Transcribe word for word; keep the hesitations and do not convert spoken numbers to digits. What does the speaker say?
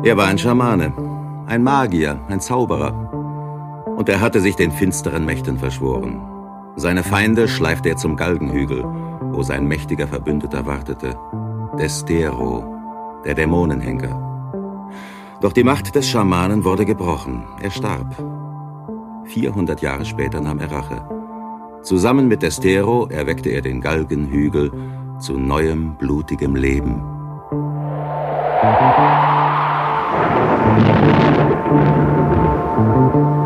Er war ein Schamane, ein Magier, ein Zauberer. Und er hatte sich den finsteren Mächten verschworen. Seine Feinde schleifte er zum Galgenhügel, wo sein mächtiger Verbündeter wartete. Destero, der Dämonenhenker. Doch die Macht des Schamanen wurde gebrochen. Er starb. vierhundert Jahre später nahm er Rache. Zusammen mit Destero erweckte er den Galgenhügel zu neuem, blutigem Leben. Musik